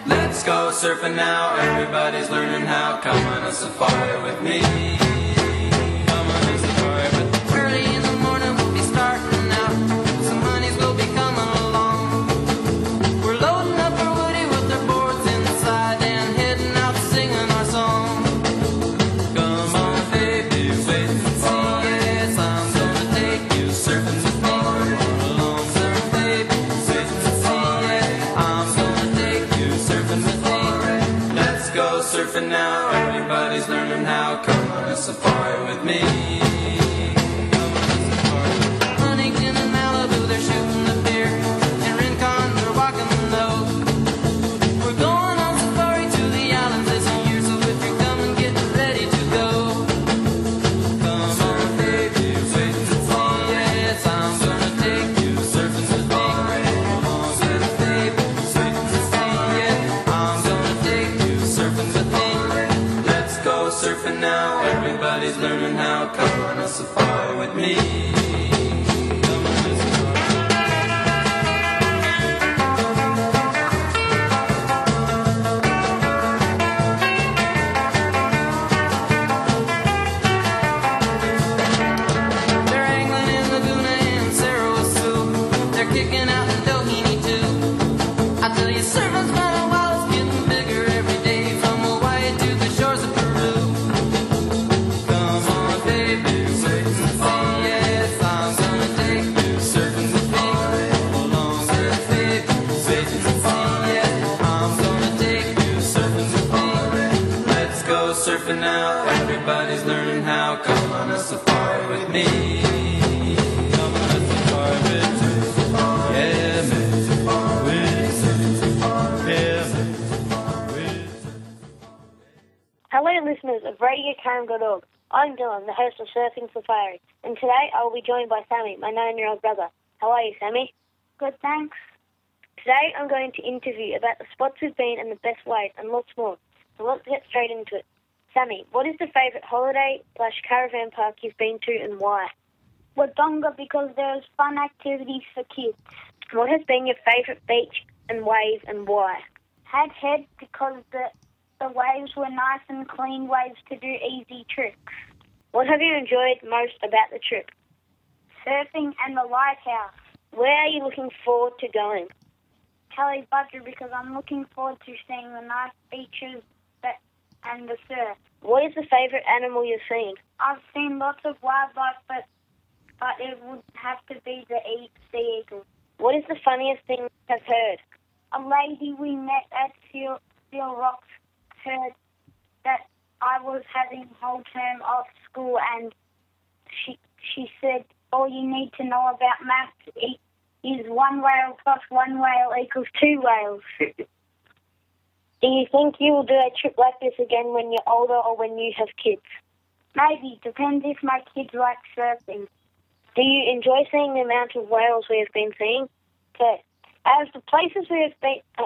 Let's go surfing now, everybody's learning how. Come on a safari with me. Come on a safari with me. Early in the morning we'll be starting out. Some honeys will be coming along. We're loading up our woody with our boards inside and heading out singing our song. Come on baby, wait and see. Yes, I'm gonna take you surfing with me. Come along surf baby, wait and see. Yeah, I'm gonna take you surfing with me. Let's go surfing now, everybody's learning how. Come on a safari with me. Come on a safari with me. Huntington and Malibu, they're shooting the pier, and Rincon, they're walking the nose. We're going on safari to the islands this year, so if you're coming, get ready to go. Come on baby, wait and see. Yes, I'm gonna take you surfing with me. Come on surf baby, wait and see. Yeah, I'm gonna take you surfing with me. Let's go surfing now, everybody's learning how. Come on a safari with me. Come on a safari. They're angling in Laguna and Sarasoo. They're kicking out in Doheny too. I tell you, surfing's been a while, it's getting bigger every day, from Hawaii to the shores of Peru. Come on, baby, wait and see. Yes, I'm gonna take you surfing with me. Come along, surf, baby, wait and see. Yeah, I'm gonna take you surfing with me. Let's go surfing now, everybody's learning how. Come on a safari with me. Come on a safari with me. Yeah, man. With me. Yeah, man. With me. Hello, listeners of RadioCarrum.org. I'm Dylan, the host of Surfing Safari, and today I will be joined by Sammy, my 9-year-old brother. How are you, Sammy? Good, thanks. Today I'm going to interview about the spots we've been and the best ways, and lots more. So let's get straight into it. Sammy, what is the favourite holiday/caravan park you've been to and why? Wodonga, because there's fun activities for kids. What has been your favourite beach and wave and why? Had Head, because the waves were nice and clean waves to do easy tricks. What have you enjoyed most about the trip? Surfing and the lighthouse. Where are you looking forward to going? Kelly Budger, because I'm looking forward to seeing the nice beaches and the surf. What is the favourite animal you've seen? I've seen lots of wildlife, but it would have to be the sea eagle. What is the funniest thing you have heard? A lady we met at Seal Rocks heard that I was having whole term off school, and she said, all you need to know about maths is 1 whale plus 1 whale equals 2 whales. Do you think you will do a trip like this again when you're older or when you have kids? Maybe. Depends if my kids like surfing. Do you enjoy seeing the amount of whales we have been seeing? Okay. Out of the places we have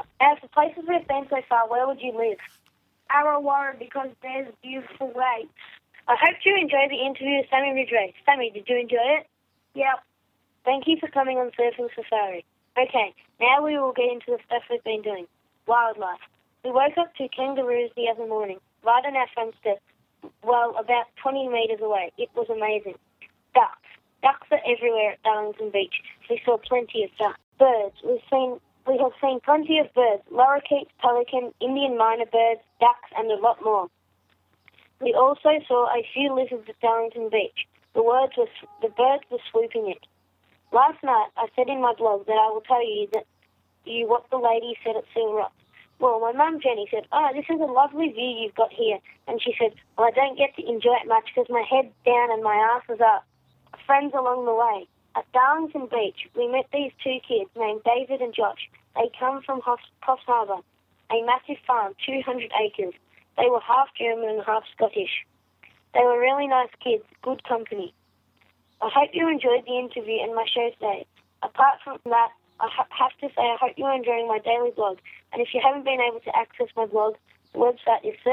been so far, where would you live? Arrawarra, because there's beautiful lakes. I hope you enjoyed the interview with Sammy Ridgway. Sammy, did you enjoy it? Yep. Thank you for coming on Surfing Safari. Okay, now we will get into the stuff we've been doing. Wildlife. We woke up to kangaroos the other morning, right on our front step, well, about 20 metres away. It was amazing. Ducks. Ducks are everywhere at Darlington Beach. We saw plenty of ducks. Birds. We have seen plenty of birds. Lorikeets, pelican, Indian minor birds, ducks, and a lot more. We also saw a few lizards at Darlington Beach. The birds were swooping it. Last night, I said in my blog that I will tell you what the lady said at Seal Rock. Well, my mum, Jenny, said, this is a lovely view you've got here. And she said, well, I don't get to enjoy it much because my head's down and my ass is up. Friends along the way. At Darlington Beach, we met these 2 kids named David and Josh. They come from Coffs Harbour, a massive farm, 200 acres. They were half German and half Scottish. They were really nice kids, good company. I hope you enjoyed the interview and my show today. Apart from that, I have to say I hope you're enjoying my daily blog. And if you haven't been able to access my blog, the website is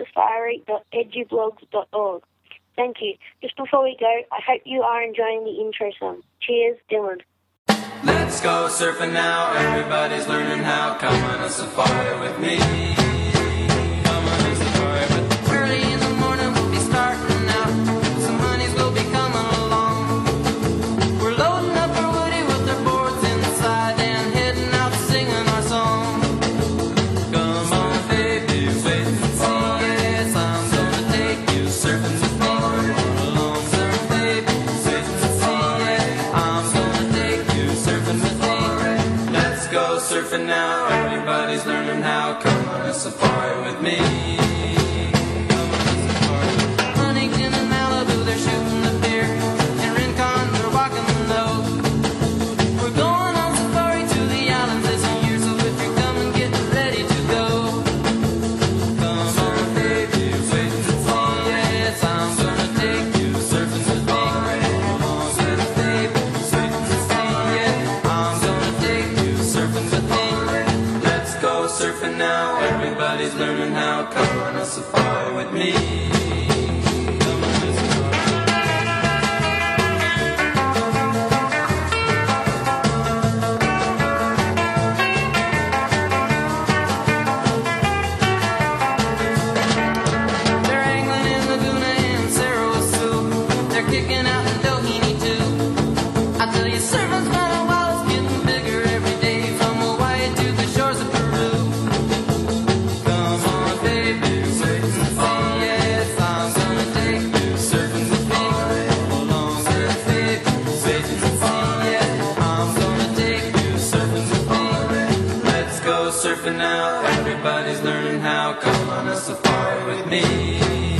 surfingsafari.edublogs.org. Thank you. Just before we go, I hope you are enjoying the intro song. Cheers, Dylan. Let's go surfing now, everybody's learning how. Come on a safari with me. Come on a safari with me. Early in the morning we'll be starting out. Some honeys will be coming along. We're loading up our woody with our boards inside and heading out singing our song. Come on baby, wait and see. Yes, I'm gonna take you surfing with me. Come along, surf baby, wait and see. Yeah, I'm gonna take you surfing with me. Let's go surfing now, everybody's learning how. Come on a safari with me. Come on a safari. Huntington and Malibu, they're shooting the pier, and Rincon, they're walking the nose. We're going on safari to the islands this year, so if you're coming, get ready to go. Come on, baby, wait and see. Yes, I'm gonna take you surfing with me. Come on, baby, wait and see. Yeah, I'm gonna take you surfing with me. Let's go surfing now, everybody's learning how. Come on a safari with me. Come on a safari. They're angling in Laguna and Sarasoo. They're kicking out in Doheny too. I tell you, surfing's been a while, it's getting bigger every day, from Hawaii to the shores of Peru. Come on, baby, wait and see. Yes, I'm gonna take you surfing with me. Hold on, baby, wait and see. Yeah, I'm gonna take you surfing with me. Let's go surfing now, everybody's learning how. Come on a safari with me.